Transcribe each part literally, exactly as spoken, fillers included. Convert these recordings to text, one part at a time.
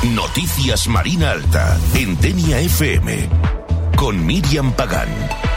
Noticias Marina Alta, en Denia F M, con Miriam Pagán.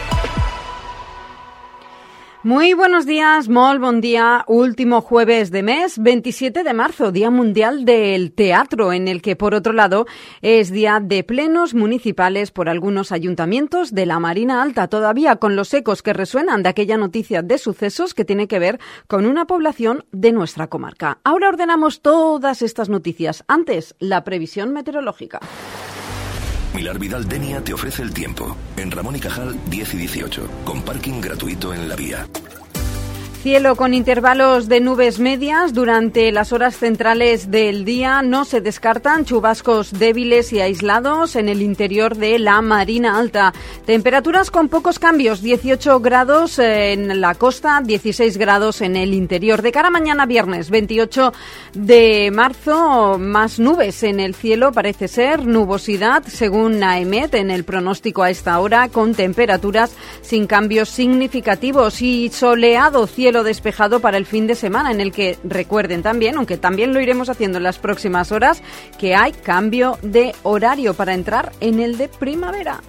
Muy buenos días, molt bon día. Último jueves de mes, veintisiete de marzo, Día Mundial del Teatro, en el que, por otro lado, es día de plenos municipales por algunos ayuntamientos de la Marina Alta, todavía con los ecos que resuenan de aquella noticia de sucesos que tiene que ver con una población de nuestra comarca. Ahora ordenamos todas estas noticias. Antes, la previsión meteorológica. Milar Vidal Denia te ofrece el tiempo. En Ramón y Cajal, diez y dieciocho, con parking gratuito en la vía. Cielo con intervalos de nubes medias durante las horas centrales del día. No se descartan chubascos débiles y aislados en el interior de la Marina Alta. Temperaturas con pocos cambios, dieciocho grados en la costa, dieciséis grados en el interior. De cara a mañana viernes, veintiocho de marzo, más nubes en el cielo, parece ser, nubosidad, según NAEMET, en el pronóstico a esta hora, con temperaturas sin cambios significativos y soleado cielo despejado para el fin de semana, en el que recuerden también, aunque también lo iremos haciendo en las próximas horas, que hay cambio de horario para entrar en el de primavera.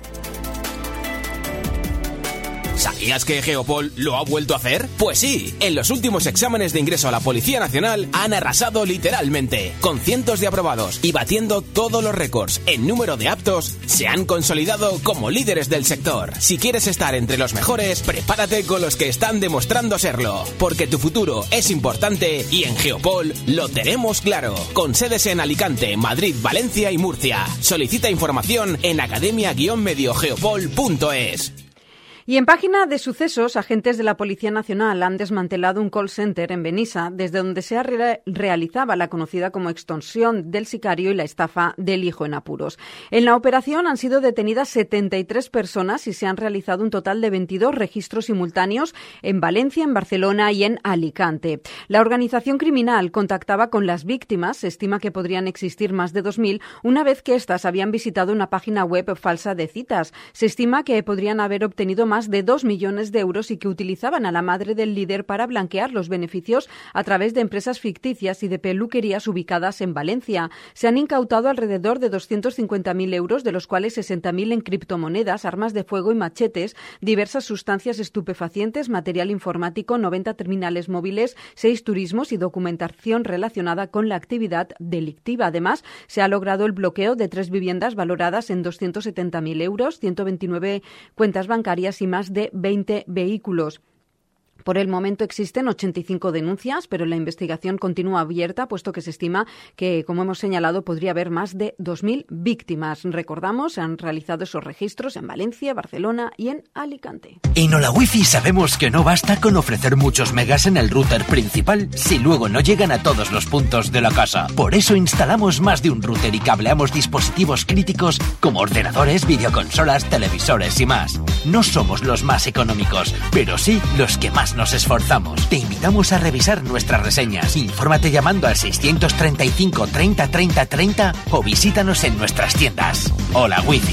¿Sabías que Geopol lo ha vuelto a hacer? Pues sí, en los últimos exámenes de ingreso a la Policía Nacional han arrasado literalmente, con cientos de aprobados y batiendo todos los récords en número de aptos, se han consolidado como líderes del sector. Si quieres estar entre los mejores, prepárate con los que están demostrando serlo, porque tu futuro es importante y en Geopol lo tenemos claro, con sedes en Alicante, Madrid, Valencia y Murcia. Solicita información en academia guion medio geopol punto es. Y en página de sucesos, agentes de la Policía Nacional han desmantelado un call center en Benissa, desde donde se re- realizaba la conocida como extorsión del sicario y la estafa del hijo en apuros. En la operación han sido detenidas setenta y tres personas y se han realizado un total de veintidós registros simultáneos en Valencia, en Barcelona y en Alicante. La organización criminal contactaba con las víctimas, se estima que podrían existir más de dos mil, una vez que éstas habían visitado una página web falsa de citas. Se estima que podrían haber obtenido más de dos millones de euros y que utilizaban a la madre del líder para blanquear los beneficios a través de empresas ficticias y de peluquerías ubicadas en Valencia. Se han incautado alrededor de doscientos cincuenta mil euros, de los cuales sesenta mil en criptomonedas, armas de fuego y machetes, diversas sustancias estupefacientes, material informático, noventa terminales móviles, seis turismos y documentación relacionada con la actividad delictiva. Además, se ha logrado el bloqueo de tres viviendas valoradas en doscientos setenta mil euros, ciento veintinueve cuentas bancarias y más de veinte vehículos. Por el momento existen ochenta y cinco denuncias, pero la investigación continúa abierta, puesto que se estima que, como hemos señalado, podría haber más de dos mil víctimas. Recordamos, se han realizado esos registros en Valencia, Barcelona y en Alicante. En Hola Wifi sabemos que no basta con ofrecer muchos megas en el router principal si luego no llegan a todos los puntos de la casa. Por eso instalamos más de un router y cableamos dispositivos críticos como ordenadores, videoconsolas, televisores y más. No somos los más económicos, pero sí los que más nos esforzamos. Te invitamos a revisar nuestras reseñas. Infórmate llamando al seiscientos treinta y cinco treinta treinta treinta o visítanos en nuestras tiendas. Hola Wifi.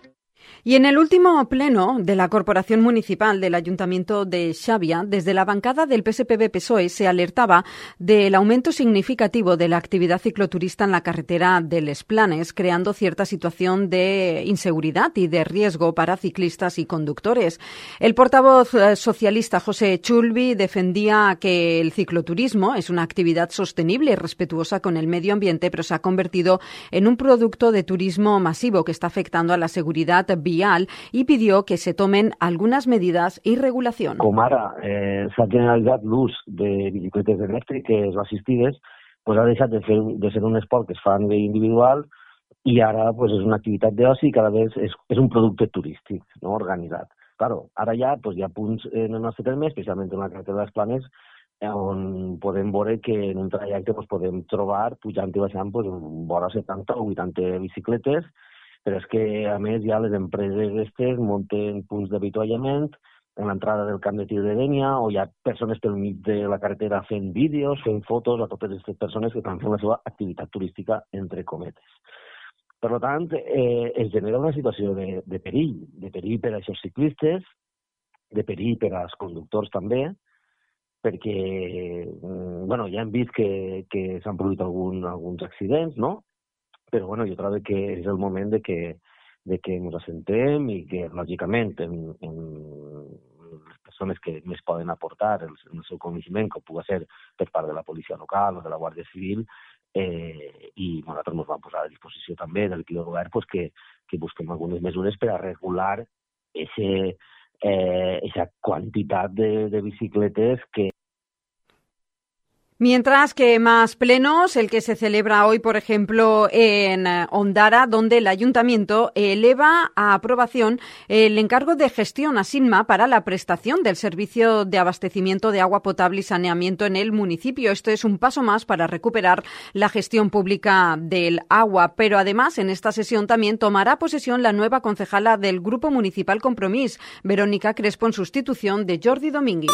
Y en el último pleno de la Corporación Municipal del Ayuntamiento de Xàbia, desde la bancada del P S P B P S O E se alertaba del aumento significativo de la actividad cicloturista en la carretera de Les Planes, creando cierta situación de inseguridad y de riesgo para ciclistas y conductores. El portavoz socialista José Chulvi defendía que el cicloturismo es una actividad sostenible y respetuosa con el medio ambiente, pero se ha convertido en un producto de turismo masivo que está afectando a la seguridad vial y pidió que se tomen algunas medidas y regulación. Com ara eh, s'ha generalitzat l'ús de bicicletes elèctriques o assistides, pues ha deixat de, fer, de ser un esport que es fa a nivell individual i ara pues, és una activitat d'oci i cada vegada és, és un producte turístic, no, organitzat. Claro, ara ja pues, hi ha punts en el nostre terme, especialment en la carretera dels Planes, on podem veure que en un trajecte pues, podem trobar, pujant i baixant, pues, vora setanta o vuitanta bicicletes, però és que, a més, ja les empreses aquestes munten punts d'avituallament en l'entrada del camp de tir de Denia, o hi ha persones pel mig de la carretera fent vídeos, fent fotos a totes aquestes persones que estan fent la seva activitat turística, entre cometes. Per tant, eh, es genera una situació de, de perill, de perill per a aquests ciclistes, de perill per als conductors també, perquè bueno, ja hem vist que, que s'han produït algun, alguns accidents, no? però bueno, jo trobo que és el moment de que, de que ens assentem i que, lògicament, en, en les persones que més poden aportar el, el seu coneixement, que pugui ser per part de la policia local o de la Guàrdia Civil, eh, i nosaltres ens vam posar a disposició també de l'equip de govern pues, que, que busquem algunes mesures per a regular ese, eh, esa quantitat de, de bicicletes que Mientras que más plenos, el que se celebra hoy, por ejemplo, en Ondara, donde el ayuntamiento eleva a aprobación el encargo de gestión a Sinma para la prestación del servicio de abastecimiento de agua potable y saneamiento en el municipio. Esto es un paso más para recuperar la gestión pública del agua. Pero además, en esta sesión también tomará posesión la nueva concejala del Grupo Municipal Compromís, Verónica Crespo, en sustitución de Jordi Domínguez.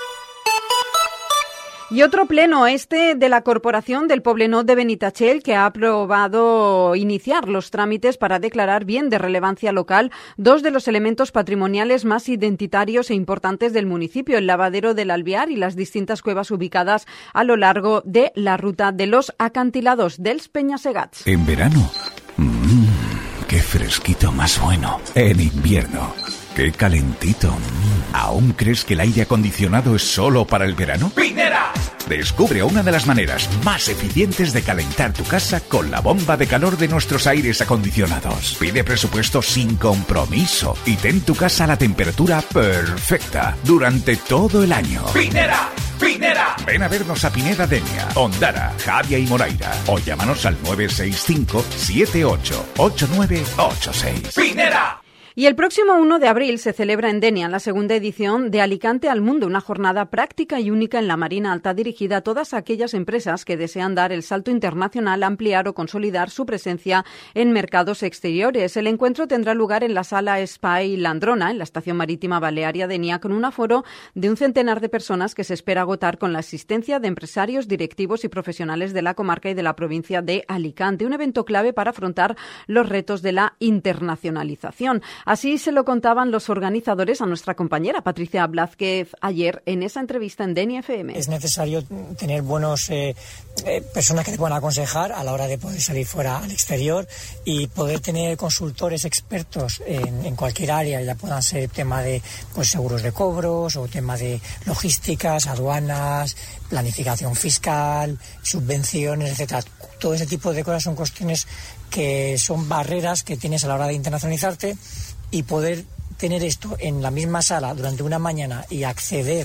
Y otro pleno, este de la Corporación del Poblenou de Benitatxell, que ha aprobado iniciar los trámites para declarar bien de relevancia local dos de los elementos patrimoniales más identitarios e importantes del municipio, el lavadero del Albiar y las distintas cuevas ubicadas a lo largo de la ruta de los acantilados dels Peñasegats. En verano, mmm, qué fresquito más bueno. En invierno, qué calentito. ¿Aún crees que el aire acondicionado es solo para el verano? ¡Pinera! Descubre una de las maneras más eficientes de calentar tu casa con la bomba de calor de nuestros aires acondicionados. Pide presupuesto sin compromiso y ten tu casa a la temperatura perfecta durante todo el año. ¡Pinera! ¡Pinera! Ven a vernos a Pineda Denia, Ondara, Javia y Moraira o llámanos al nueve seis cinco, siete ocho, ocho nueve ocho seis. ¡Pinera! Y el próximo uno de abril se celebra en Denia la segunda edición de Alicante al Mundo, una jornada práctica y única en la Marina Alta dirigida a todas aquellas empresas que desean dar el salto internacional, ampliar o consolidar su presencia en mercados exteriores. El encuentro tendrá lugar en la Sala Espai Landrona, en la Estación Marítima Balearia Denia, con un aforo de un centenar de personas que se espera agotar con la asistencia de empresarios, directivos y profesionales de la comarca y de la provincia de Alicante. Un evento clave para afrontar los retos de la internacionalización. Así se lo contaban los organizadores a nuestra compañera Patricia Blázquez ayer en esa entrevista en Denia F M. Es necesario tener buenos eh, eh, personas que te puedan aconsejar a la hora de poder salir fuera al exterior y poder tener consultores expertos en, en cualquier área, ya puedan ser tema de pues seguros de cobros o tema de logísticas, aduanas, planificación fiscal, subvenciones, etcétera. Todo ese tipo de cosas son cuestiones que son barreras que tienes a la hora de internacionalizarte. Y poder tener esto en la misma sala durante una mañana y acceder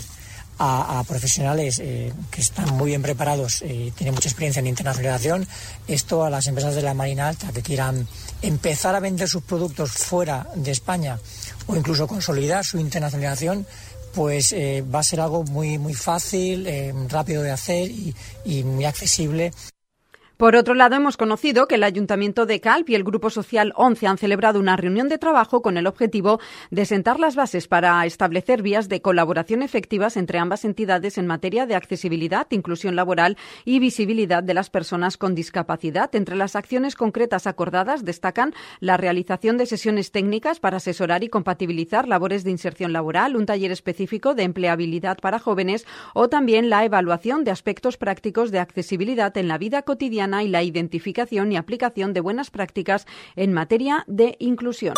a, a profesionales eh, que están muy bien preparados y eh, tienen mucha experiencia en internacionalización, esto a las empresas de la Marina Alta que quieran empezar a vender sus productos fuera de España o incluso consolidar su internacionalización, pues eh, va a ser algo muy, muy fácil, eh, rápido de hacer y, y muy accesible. Por otro lado, hemos conocido que el Ayuntamiento de Calp y el Grupo Social once han celebrado una reunión de trabajo con el objetivo de sentar las bases para establecer vías de colaboración efectivas entre ambas entidades en materia de accesibilidad, inclusión laboral y visibilidad de las personas con discapacidad. Entre las acciones concretas acordadas destacan la realización de sesiones técnicas para asesorar y compatibilizar labores de inserción laboral, un taller específico de empleabilidad para jóvenes o también la evaluación de aspectos prácticos de accesibilidad en la vida cotidiana y la identificación y aplicación de buenas prácticas en materia de inclusión.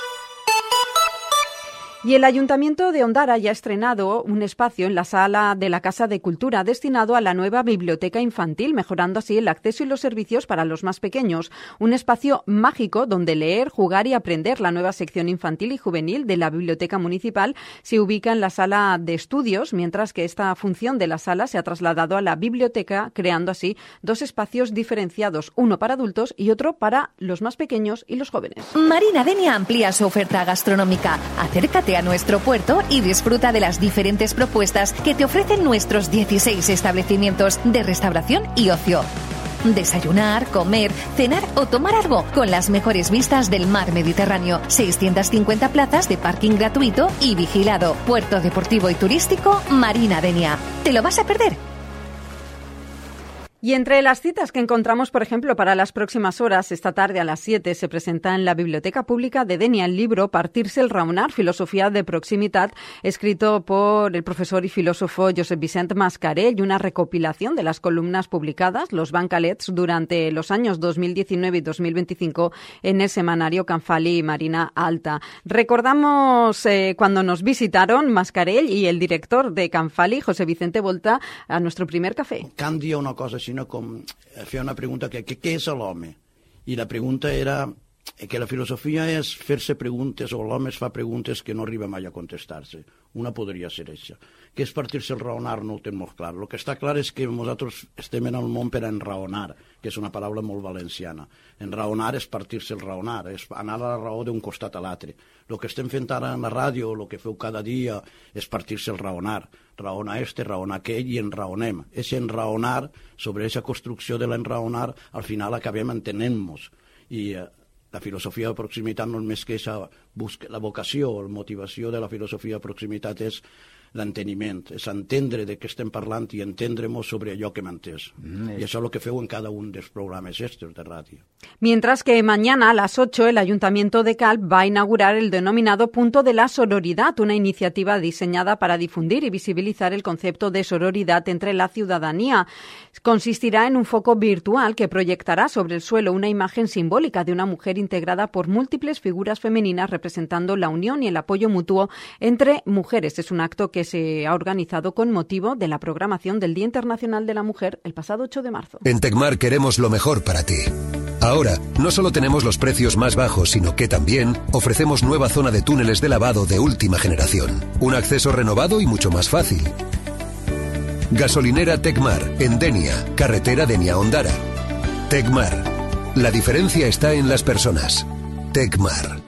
Y el Ayuntamiento de Ondara ya ha estrenado un espacio en la sala de la Casa de Cultura destinado a la nueva biblioteca infantil, mejorando así el acceso y los servicios para los más pequeños. Un espacio mágico donde leer, jugar y aprender. La nueva sección infantil y juvenil de la Biblioteca Municipal se ubica en la sala de estudios, mientras que esta función de la sala se ha trasladado a la biblioteca, creando así dos espacios diferenciados, uno para adultos y otro para los más pequeños y los jóvenes. Marina Denia amplía su oferta gastronómica. Acércate a nuestro puerto y disfruta de las diferentes propuestas que te ofrecen nuestros dieciséis establecimientos de restauración y ocio. Desayunar, comer, cenar o tomar algo con las mejores vistas del mar Mediterráneo. seiscientas cincuenta plazas de parking gratuito y vigilado. Puerto deportivo y turístico Marina Denia. ¿Te lo vas a perder? Y entre las citas que encontramos, por ejemplo, para las próximas horas, esta tarde a las siete se presenta en la Biblioteca Pública de Denia el libro Partirse el raonar, filosofía de proximitat, escrito por el profesor y filósofo Josep Vicent Mascarell, y una recopilación de las columnas publicadas, los bancalets, durante los años dos mil diecinueve y dos mil veinticinco en el semanario Canfali y Marina Alta. Recordamos eh, cuando nos visitaron Mascarell y el director de Canfali, José Vicente Volta, a nuestro primer café. Candia una cosa així, sinó com fer una pregunta que, que què és l'home? I la pregunta era que la filosofia és fer-se preguntes, o l'home es fa preguntes que no arriba mai a contestar-se. Una podria ser això. Què és partir-se el raonar? No ho tenim molt clar. El que està clar és que nosaltres estem en el món per a enraonar, que és una paraula molt valenciana. Enraonar és partir-se el raonar, és anar a la raó d'un costat a l'altre. El que estem fent ara en la ràdio, el que feu cada dia, és partir-se el raonar. Raona este, raona aquell, i enraonem. És enraonar, sobre aquesta construcció de l'enraonar, al final acabem entenent-nos. I eh, la filosofia de proximitat no és més que esa busca, la vocació, la motivació de la filosofia de proximitat és l'enteniment, és entendre de què estem parlant i entendre-nos sobre allò que hem entès. Mm, I això és el que feu en cada un dels programes estos de ràdio. Mientras que mañana a las ocho el Ayuntamiento de Calp va a inaugurar el denominado Punto de la Sororidad, una iniciativa diseñada para difundir y visibilizar el concepto de sororidad entre la ciudadanía. Consistirá en un foco virtual que proyectará sobre el suelo una imagen simbólica de una mujer integrada por múltiples figuras femeninas representando la unión y el apoyo mutuo entre mujeres. Es un acto que se ha organizado con motivo de la programación del Día Internacional de la Mujer el pasado ocho de marzo. En Tecmar queremos lo mejor para ti. Ahora, no solo tenemos los precios más bajos, sino que también ofrecemos nueva zona de túneles de lavado de última generación. Un acceso renovado y mucho más fácil. Gasolinera Tecmar, en Denia, carretera Denia-Ondara. Tecmar. La diferencia está en las personas. Tecmar.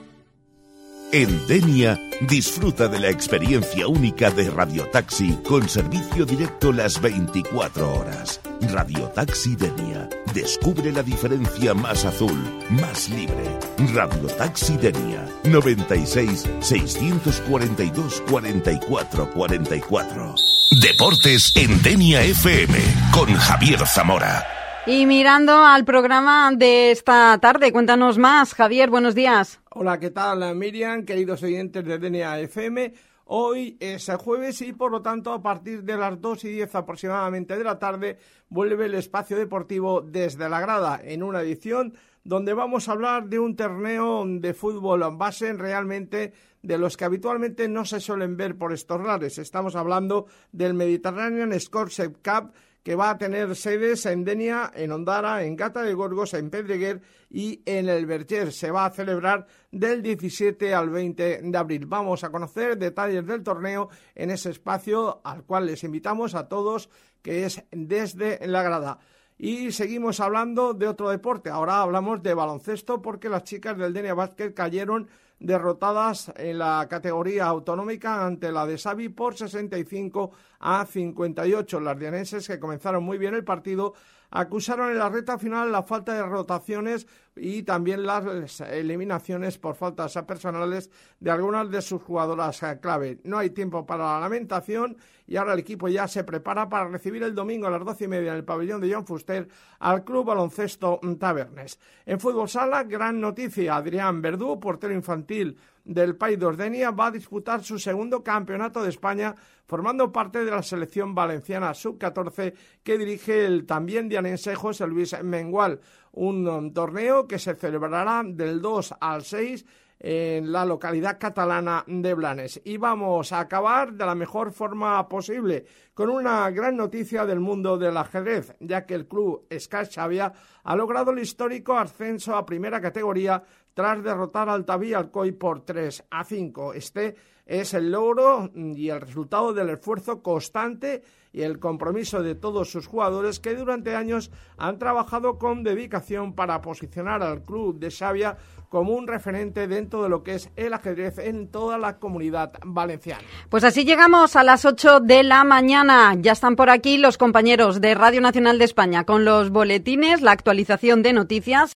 En Denia, disfruta de la experiencia única de Radiotaxi con servicio directo las veinticuatro horas. Radiotaxi Denia. Descubre la diferencia más azul, más libre. Radiotaxi Denia. noventa y seis, seiscientos cuarenta y dos, cuarenta y cuatro, cuarenta y cuatro. Deportes en Denia F M con Javier Zamora. Y mirando al programa de esta tarde, cuéntanos más. Javier, buenos días. Hola, ¿qué tal, Miriam? Queridos oyentes de Denia F M. Hoy es jueves y, por lo tanto, a partir de las dos y diez aproximadamente de la tarde, vuelve el espacio deportivo Desde la Grada, en una edición donde vamos a hablar de un torneo de fútbol base realmente de los que habitualmente no se suelen ver por estos lares. Estamos hablando del Mediterranean Scholarship Cup, que va a tener sedes en Denia, en Ondara, en Gata de Gorgos, en Pedreguer y en el Verger. Se va a celebrar del diecisiete al veinte de abril. Vamos a conocer detalles del torneo en ese espacio al cual les invitamos a todos, que es Desde la Grada. Y seguimos hablando de otro deporte. Ahora hablamos de baloncesto, porque las chicas del Denia Basket cayeron derrotadas en la categoría autonómica ante la de Xavi por sesenta y cinco a cincuenta y ocho. Las dienenses, que comenzaron muy bien el partido, acusaron en la recta final la falta de rotaciones y también las eliminaciones por faltas personales de algunas de sus jugadoras clave. No hay tiempo para la lamentación y ahora el equipo ya se prepara para recibir el domingo a las doce y media en el pabellón de Joan Fuster al Club Baloncesto Tabernes. En fútbol sala, gran noticia: Adrián Verdú, portero infantil del País de Denia, va a disputar su segundo campeonato de España formando parte de la selección valenciana sub catorce que dirige el también dianense José Luis Mengual, un, un torneo que se celebrará del dos al seis en la localidad catalana de Blanes. Y vamos a acabar de la mejor forma posible con una gran noticia del mundo del ajedrez, ya que el club Sky Xavia ha logrado el histórico ascenso a primera categoría tras derrotar al Taví Alcoy por tres a cinco. Este es el logro y el resultado del esfuerzo constante y el compromiso de todos sus jugadores, que durante años han trabajado con dedicación para posicionar al club de Xavia como un referente dentro de lo que es el ajedrez en toda la comunidad valenciana. Pues así llegamos a las ocho de la mañana. Ya están por aquí los compañeros de Radio Nacional de España con los boletines, la actualización de noticias.